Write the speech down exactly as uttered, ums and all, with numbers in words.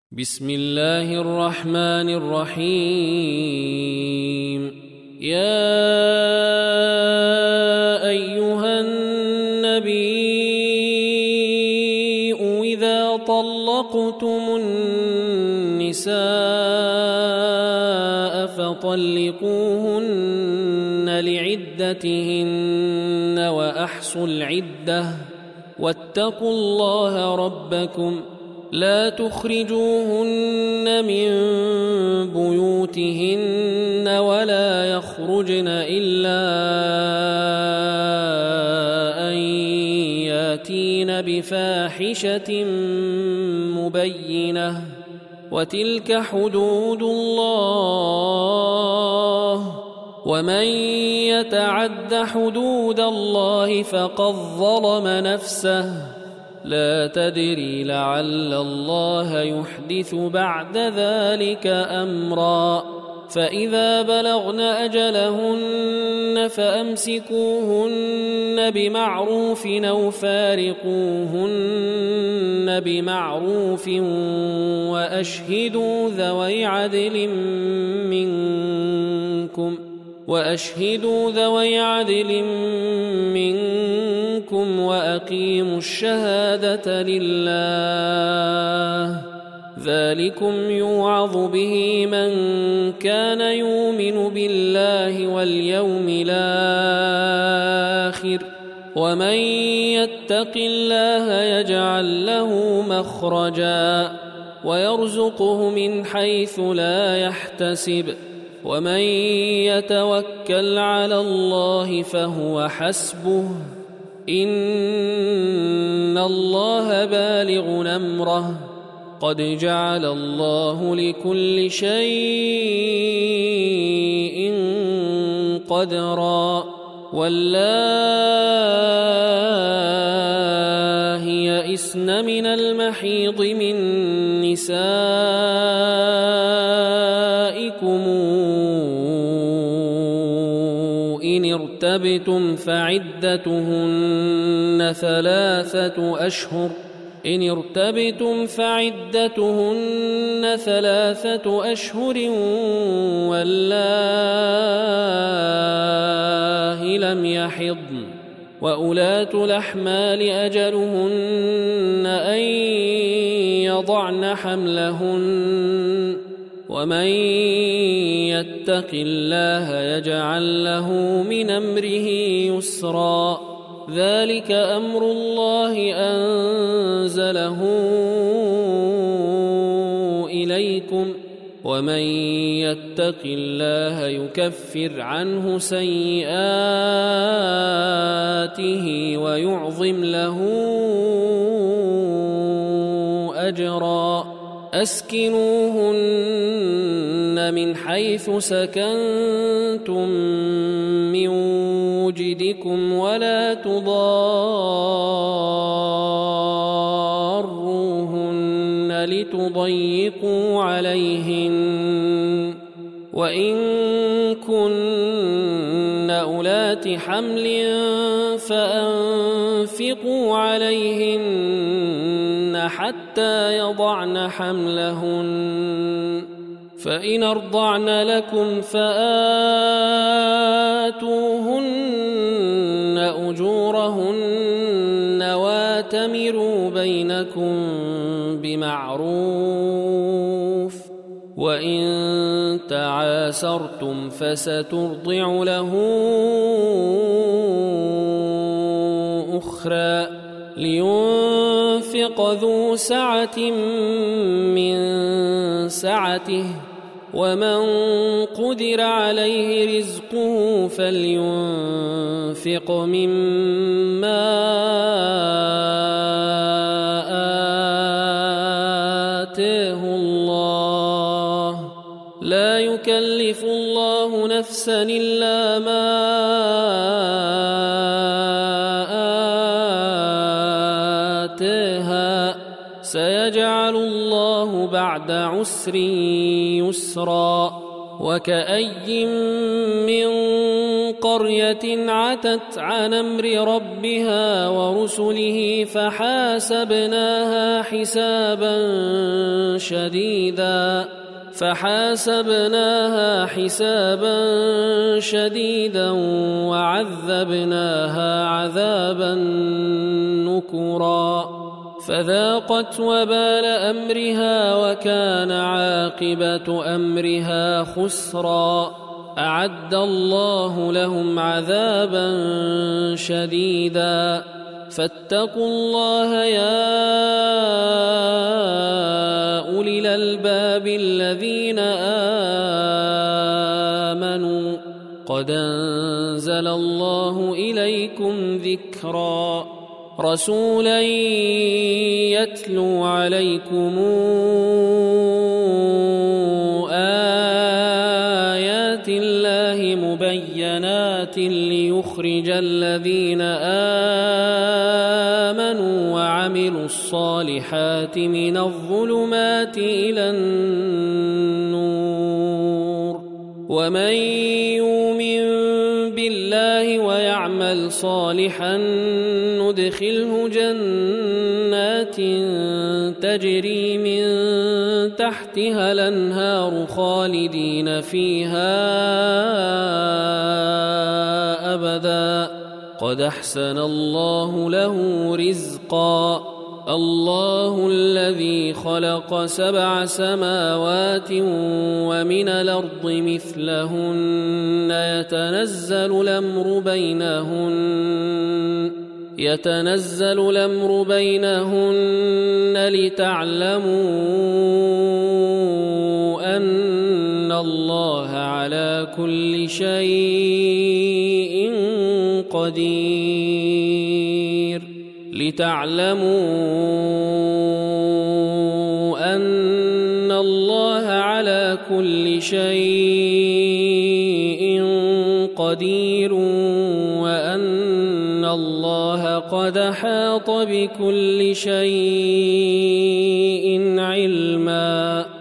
بسم الله الرحمن الرحيم. يا أيها النبي إذا طلقتم النساء فطلقوهن لعدتهن وأحصوا العدة واتقوا الله ربكم لا تخرجوهن من بيوتهن ولا يخرجن إلا أن ياتين بفاحشة مبينة وتلك حدود الله ومن يتعد حدود الله فقد ظلم نفسه لا تدري لعل الله يحدث بعد ذلك أمرا. فإذا بلغن أجلهن فأمسكوهن بمعروف أو فارقوهن بمعروف وأشهدوا ذوي عدل منكم وأشهدوا ذوي عدل منكم وأقيموا الشهادة لله ذلكم يوعظ به من كان يؤمن بالله واليوم الآخر ومن يتق الله يجعل له مخرجا ويرزقه من حيث لا يحتسب ومن يتوكل على الله فهو حسبه إن الله بالغ أمره قد جعل الله لكل شيء قدرا. واللائي يئسن من المحيض من نسائكم إن ارتبتم فعدتهن ثلاثة أشهر إن ارتبتم فعدتهن ثلاثة أشهر واللائي لم يحضن وأولاة الأحمال أجلهن أن يضعن حملهن ومن يتق الله يجعل له من أمره يسرا ذلك أمر الله أنزله إليكم ومن يتق الله يكفر عنه سيئاته ويعظم له أجرا. أسكنوهن من حيث سكنتم من وجدكم ولا تضاروهن لتضيقوا عليهن وإن كن أولات حمل فأنفقوا عليهن حتى يضعن حملهن فإن أرضعن لكم فآتوهن أجورهن واتمروا بينكم بمعروف وإن تعاسرتم فسترضع له أخرى لينفق ذو سعة من سعته ومن قدر عليه رزقه فلينفق مما آتاه الله لا يكلف الله نفسا إلا ما آتاها سيجعل الله بعد عسر يسرا. وكأي من قرية عتت عن أمر ربها ورسله فحاسبناها حسابا شديدا فحاسبناها حسابا شديدا وعذبناها عذابا نكرا فذاقت وبال أمرها وكان عاقبة أمرها خسرا أعد الله لهم عذابا شديدا فاتقوا الله يا أولي الألباب الذين آمنوا قد أنزل الله إليكم ذكرا رسولا يتلو عليكم آيات الله مبينات ليخرج الذين آمنوا وعملوا الصالحات من الظلمات إلى النور ومن يؤمن بالله ويعمل صالحا ندخله جنات تجري من تحتها الأنهار خالدين فيها أبدا قد أحسن الله له رزقا الله الذي خلق سبع سماوات ومن الأرض مثلهن يتنزل الأمر بينهن يتنزل الأمر بينهن لتعلموا أن الله على كل شيء قدير لتعلموا أن الله على كل شيء قدير وأن الله قد أحاط بكل شيء علما.